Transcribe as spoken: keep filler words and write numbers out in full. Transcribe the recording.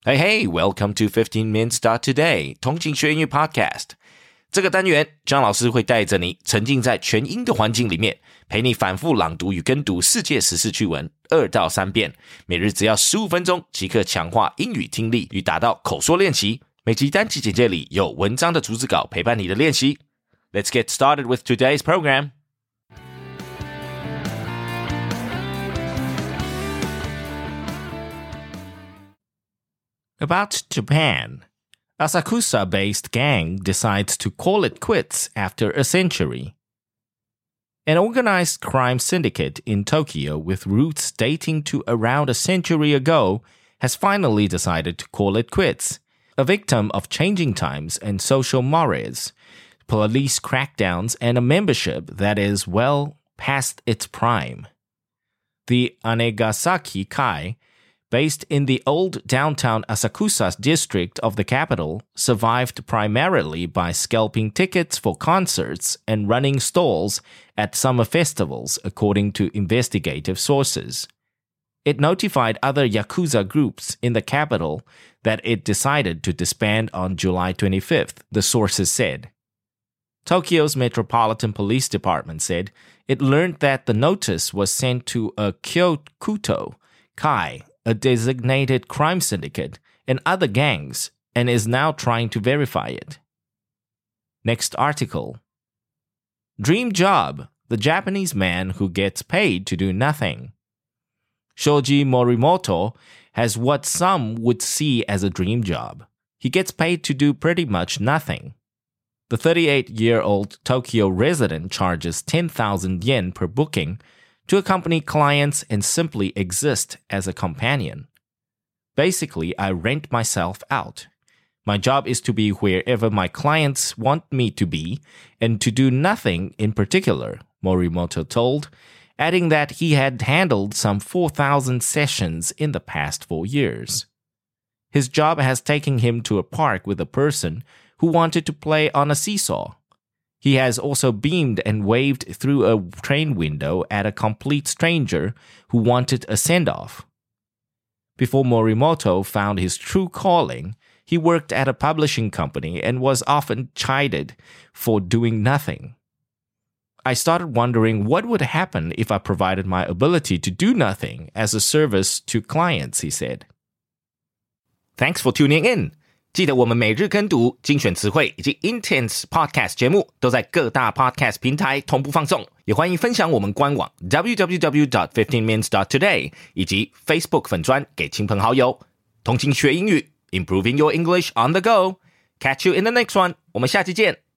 Hey, hey, welcome to fifteen minutes today 通勤学英语 Podcast。这个单元，张老师会带着你沉浸在全英的环境里面，陪你反复朗读与跟读世界时事趣闻二到三遍，每日只要十五分钟，即刻强化英语听力与达到口说练习。每集单集简介里有文章的逐字稿陪伴你的练习。Let's get started with today's program.About Japan, Asakusa-based gang decides to call it quits after a century. An organized crime syndicate in Tokyo with roots dating to around a century ago has finally decided to call it quits, a victim of changing times and social mores, police crackdowns, and a membership that is well past its prime. The Anegasaki Kai,based in the old downtown Asakusa district of the capital, survived primarily by scalping tickets for concerts and running stalls at summer festivals, according to investigative sources. It notified other Yakuza groups in the capital that it decided to disband on July twenty-fifth, the sources said. Tokyo's Metropolitan Police Department said it learned that the notice was sent to a Kyokuto Kai,a designated crime syndicate, and other gangs, and is now trying to verify it. Next article. Dream job, the Japanese man who gets paid to do nothing. Shoji Morimoto has what some would see as a dream job. He gets paid to do pretty much nothing. The thirty-eight-year-old Tokyo resident charges ten thousand yen per booking,to accompany clients and simply exist as a companion. Basically, I rent myself out. My job is to be wherever my clients want me to be and to do nothing in particular, Morimoto told, adding that he had handled some four thousand sessions in the past four years. His job has taken him to a park with a person who wanted to play on a seesaw.He has also beamed and waved through a train window at a complete stranger who wanted a send-off. Before Morimoto found his true calling, he worked at a publishing company and was often chided for doing nothing. I started wondering what would happen if I provided my ability to do nothing as a service to clients, he said. Thanks for tuning in.记得我们每日跟读、精选词汇以及 Intense Podcast 节目都在各大 Podcast 平台同步放送，也欢迎分享我们官网 double-u double-u double-u dot fifteen minutes dot today 以及 Facebook 粉专给亲朋好友。通勤学英语 ，Improving your English on the go. Catch you in the next one. 我们下期见。